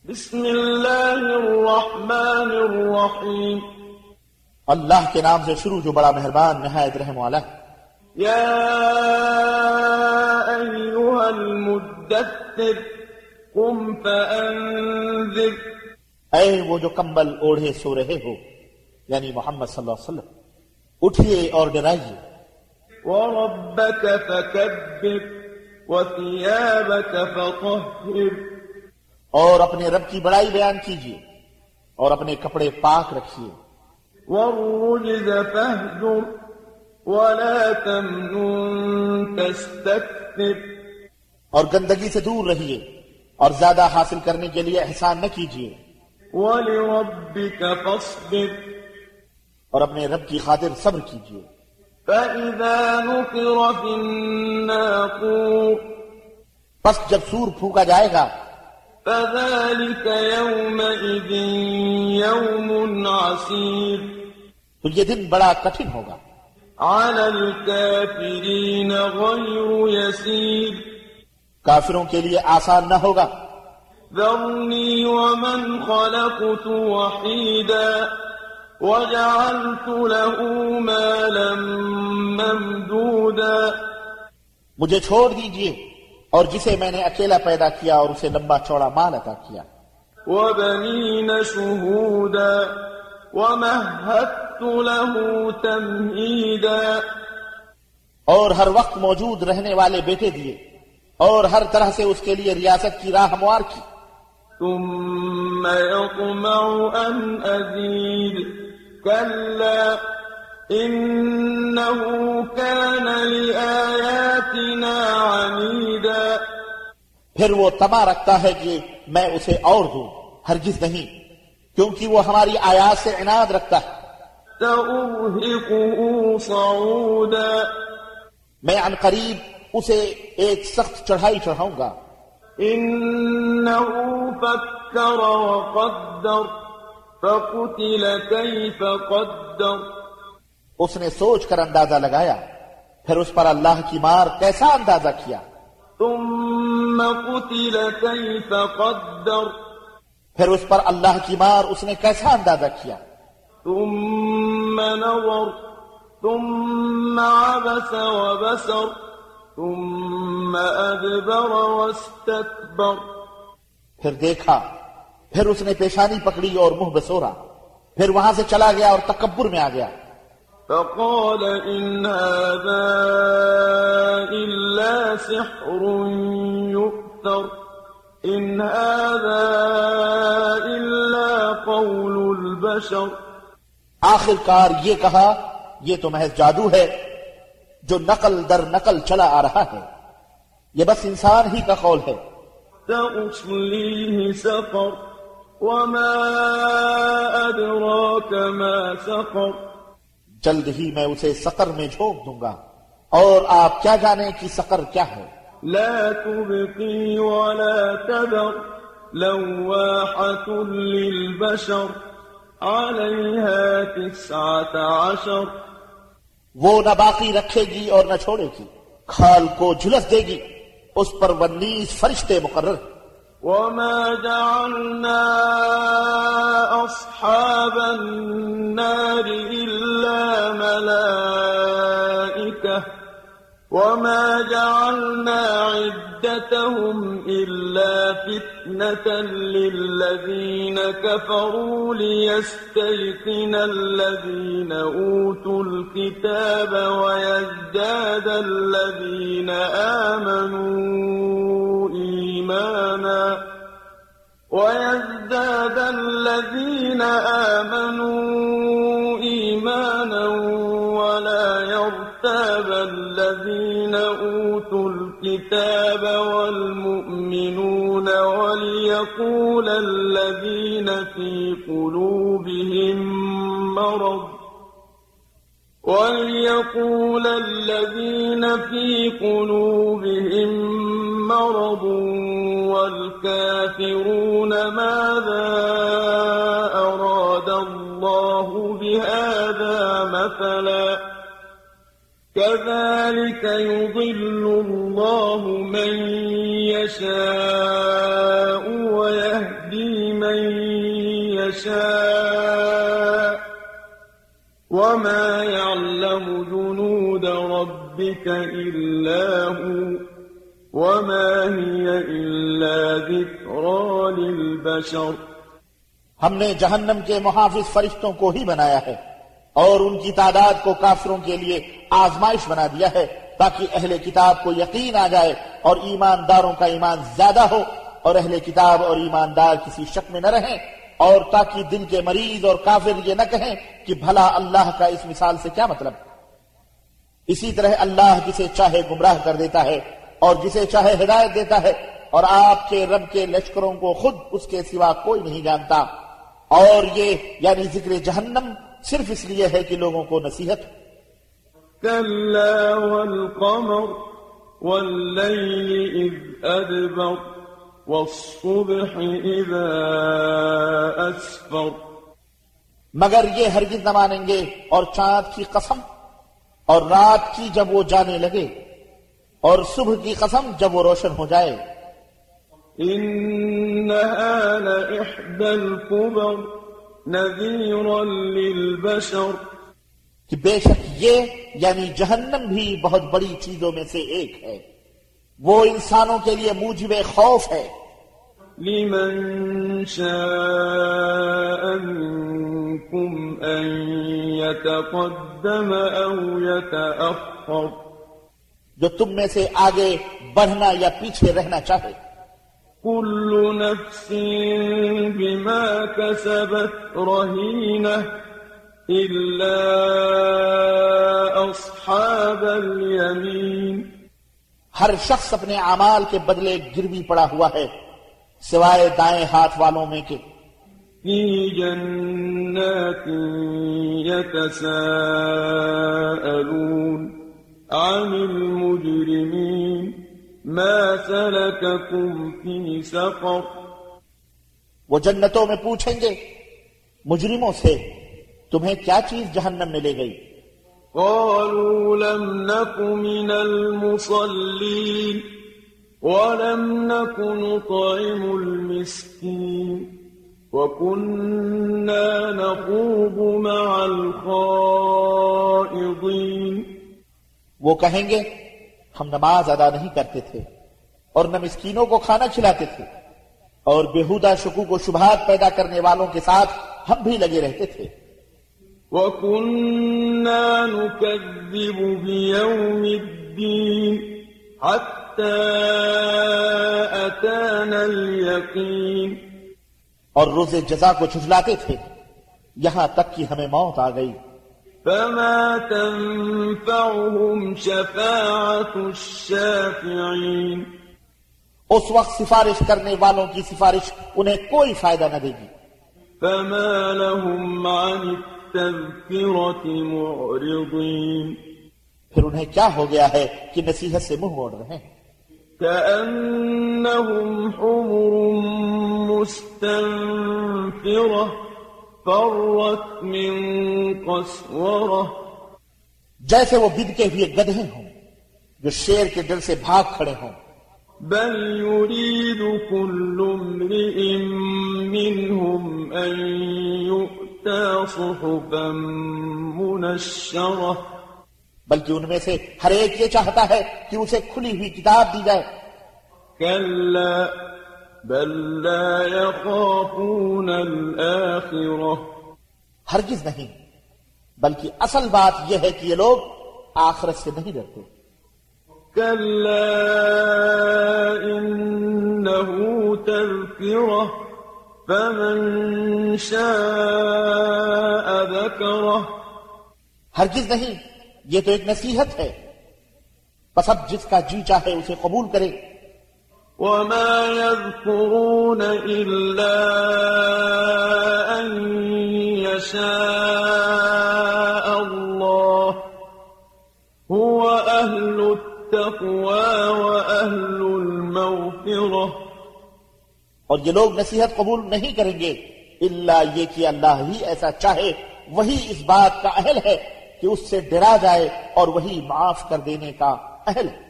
بسم اللہ الرحمن الرحیم اللہ کے نام سے شروع جو بڑا مہربان نہایت رحم والا ہے۔ یا ایھا المدثر قم فانذر، اے وہ جو کمبل اوڑھے سو رہے ہو، یعنی محمد صلی اللہ علیہ وسلم، اٹھیے اور ڈرائیے۔ وربک فکبر وثیابک فطہر، اور اپنے رب کی بڑائی بیان کیجیے اور اپنے کپڑے پاک رکھیے۔ والرجز فاہجر ولا تمنن تستکثر، اور گندگی سے دور رہیے اور زیادہ حاصل کرنے کے لیے احسان نہ کیجیے۔ ولربک فاصبر، اور اپنے رب کی خاطر صبر کیجیے۔ فإذا نقر في الناقور، پس جب سور پھونکا جائے گا، فذلك يومئذ يوم عسير، تو یہ دن بڑا کٹھن ہوگا، على الكافرين غير يسير، کافروں کے لیے آسان نہ ہوگا۔ ذرني ومن خلقت وحيدا وجعلت له مالا ممدودا، مجھے چھوڑ دیجیے اور جسے میں نے اکیلا پیدا کیا اور اسے لمبا چوڑا مال عطا کیا۔ وبنين شهودا ومهدت له تمهيدا، اور ہر وقت موجود رہنے والے بیٹے دیے اور ہر طرح سے اس کے لیے ریاست کی راہ ہموار کی۔ ثم يطمع أن أزيد كلا إنه كان لآياتنا عنيدا، پھر وہ طمع رکھتا ہے کہ میں اسے اور دوں، ہرگز نہیں، کیونکہ وہ ہماری آیات سے عناد رکھتا ہے۔ سأرهقه صعودا، میں عن قریب اسے ایک سخت چڑھائی چڑھاؤں گا۔ إنه فكر وقدر فقتل كيف قدر، اس نے سوچ کر اندازہ لگایا، پھر اس پر اللہ کی مار کیسا اندازہ کیا۔ ثم قتل كيف قدر، پھر اس پر اللہ کی مار اس نے کیسا اندازہ کیا۔ ثم نظر ثم عبس وبسر ثم أدبر واستكبر، پھر دیکھا، پھر اس نے پیشانی پکڑی اور منہ بسورا، پھر وہاں سے چلا گیا اور تکبر میں آ گیا۔ فقال إن هذا إلا سحر يؤثر إن هذا إلا قول البشر، آخر کار یہ کہا، یہ تو محض جادو ہے جو نقل در نقل چلا آ رہا ہے، یہ بس انسان ہی کا قول ہے۔ سأصليه سقر وما أدراك ما سقر، جلد ہی میں اسے سقر میں جھونک دوں گا، اور آپ کیا جانیں کہ سقر کیا ہے۔ لا تبقي ولا تذر لواحة للبشر عليها 19، وہ نہ باقی رکھے گی اور نہ چھوڑے گی، کھال کو جھلس دے گی، اس پر 19 فرشتے مقرر۔ وما جعلنا أصحاب النار إلا ملائكة وما جعلنا عدتهم إلا فتنة للذين كفروا ليستيقن الذين أوتوا الكتاب ويزداد الذين آمنوا إيمانا ولا يرتاب الذين أوتوا الكتاب والمؤمنون وليقول الذين في قلوبهم مرض والكافرون ماذا أراد الله بهذا مثلا كذلك يضل الله من يشاء ويهدي من يشاء وما يعلم جنود ربك إلا هو وما هي إلا ذكرى للبشر. ہم نے جہنم کے محافظ فرشتوں کو ہی بنایا ہے اور ان کی تعداد کو کافروں کے لیے آزمائش بنا دیا ہے تاکہ اہل کتاب کو یقین آ جائے اور ایمانداروں کا ایمان زیادہ ہو اور اہل کتاب اور ایماندار کسی شک میں نہ رہیں، اور تاکہ دل کے مریض اور کافر یہ نہ کہیں کہ بھلا اللہ کا اس مثال سے کیا مطلب. اسی طرح اللہ جسے چاہے گمراہ کر دیتا ہے اور جسے چاہے ہدایت دیتا ہے، اور آپ کے رب کے لشکروں کو خود اس کے سوا کوئی نہیں جانتا. اور یہ یعنی ذکر جہنم صرف اس لیے ہے کہ لوگوں کو نصیحت ہو. كلا والقمر والليل إذ أدبر والصبح إذا أسفر. مگر یہ ہرگز نہ مانیں گے اور چاند کی قسم اور رات کی جب وہ جانے لگے اور صبح کی قسم جب وہ روشن ہو جائے. إنها لإحدى الكبر نذيرا للبشر. کہ بے شک یہ یعنی جہنم بھی بہت بڑی چیزوں میں سے ایک ہے، وہ انسانوں کے لیے موجب خوف ہے. لمن شاء منكم أن يتقدم أو يتأخر. جو تم میں سے آگے بڑھنا یا پیچھے رہنا چاہے. كل نفس بما كسبت رهينة إلا أصحاب اليمين. ہر شخص اپنے اعمال کے بدلے گروی پڑا ہوا ہے سوائے دائیں ہاتھ والوں میں کے. في جنات يتساءلون عن المجرمين ما سلككم في سقر. وہ جنتوں میں پوچھیں گے مجرموں سے تمہیں کیا چیز جہنم میں لے گئی. قالوا لم نك من المصلين ولم نك نطعم المسكين وكنا نخوض مع الخائضين. وہ کہیں گے ہم نماز ادا نہیں کرتے تھے اور نہ مسکینوں کو کھانا کھلاتے تھے اور بیہودہ شکوک و شبہات پیدا کرنے والوں کے ساتھ ہم بھی لگے رہتے تھے. وَكُنَّا نُكَذِّبُ بِيَوْمِ الدِّينِ حَتَّى أَتَانَا الْيَقِينُ. اور روز جزا کو جھٹلاتے تھے یہاں تک کہ ہمیں موت آ گئی. فَمَا تَنفَعُهُمْ شَفَاعَةُ الشَّافِعِينَ. اس وقت سفارش کرنے والوں کی سفارش انہیں کوئی فائدہ نہ دے گی. فَمَا لَهُمْ عَنِ التَّذْكِرَةِ مُعْرِضِينَ. پھر انہیں کیا ہو گیا ہے کہ نصیحت سے منہ موڑ رہے ہیں. كَأَنَّهُمْ حُمُرٌ مُسْتَنفِرَةٌ فَرَّتْ مِنْ قَسْوَرَةٍ. جیسے وہ بد کے ہوئے گدھے ہوں جو شیر کے ڈر سے بھاگ کھڑے ہوں. بل يريد كل امرئ منهم أن يؤتى صحفا منشرة. بلکہ ان میں سے ہر ایک یہ چاہتا ہے کہ اسے کھلی ہوئی کتاب دی جائے. كلا بل لا يخافون الآخرة. ہرگز نہیں، بلکہ اصل بات یہ ہے کہ یہ لوگ آخرت سے نہیں ڈرتے. كلا إنه تذكرة فمن شاء ذكره. ہرگز نہیں، یہ تو ایک نصیحت ہے، بس اب جس کا جی چاہے اسے قبول کرے. وما يذكرون إلا أن يشاء الله هو أهل التقوى وأهل المغفرة. اور یہ لوگ نصیحت قبول نہیں کریں گے الا یہ کہ اللہ ہی ایسا چاہے، وہی اس بات کا اہل ہے کہ اس سے ڈرا جائے اور وہی معاف کر دینے کا اہل ہے۔